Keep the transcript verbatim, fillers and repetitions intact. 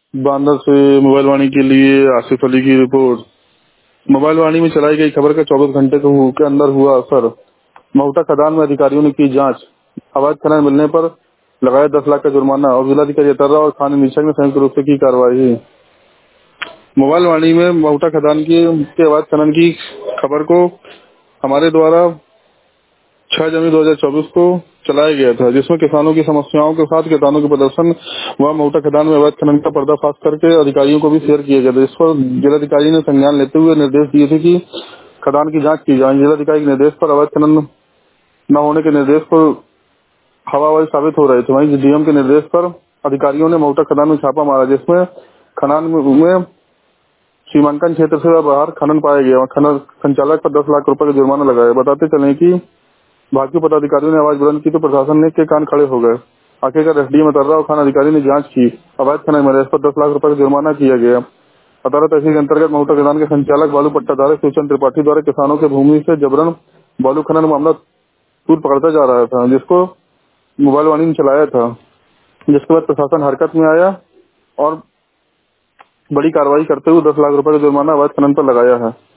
बांदा से मोबाइल वाणी के लिए आसिफ अली की रिपोर्ट। मोबाइल वाणी में चलाई गई खबर का चौबीस घंटे के हु- के अंदर हुआ असर। महुटा खदान में अधिकारियों ने की जांच। अवैध खनन मिलने पर लगाया दस लाख का जुर्माना और जिलाधिकारी अतर्रा और खान निरीक्षक ने संयुक्त रूप से की कार्रवाई। मोबाइल वाणी में महुटा खदान की के अवैध खनन की खबर को हमारे द्वारा छह जनवरी दो हजार चौबीस को चलाया गया था, जिसमें किसानों की समस्याओं के साथ किसानों के प्रदर्शन व मोटा खदान में अवैध खनन का पर्दाफाश करके अधिकारियों को भी शेयर किया गया था। इस पर जिलाधिकारी ने संज्ञान लेते हुए निर्देश दिए थे कि खदान की जांच की जाए। जिलाधिकारी के निर्देश पर अवैध खनन न होने के निर्देश पर हवाबाजी साबित हो रहे थे। वहीं डीएम के निर्देश पर अधिकारियों ने मोटा खदान में छापा मारा, जिसमें खदान में सीमांकन क्षेत्र से बाहर खनन पाया गया। खनन संचालक पर दस लाख रुपए का जुर्माना लगाया। बताते चले कि भाजपा पदाधिकारियों ने आवाज बुलंद की तो प्रशासन ने के कान खड़े हो गए। आखिरकार एसडीएम अतर्रा और खान अधिकारी ने जांच की। अवैध खनन में पर दस लाख रुपए का जुर्माना किया गया। अतर्रा तहसील के अंतर्गत महुटा खदान के संचालक बालू पट्टाधारक सूचन त्रिपाठी द्वारा किसानों के भूमि से जबरन बालू खनन मामला तूल पकड़ता जा रहा था, जिसको मोबाइल वाणी ने चलाया था। जिसके बाद प्रशासन हरकत में आया और बड़ी कार्रवाई करते हुए दस लाख रुपए का जुर्माना अवैध खनन पर लगाया है।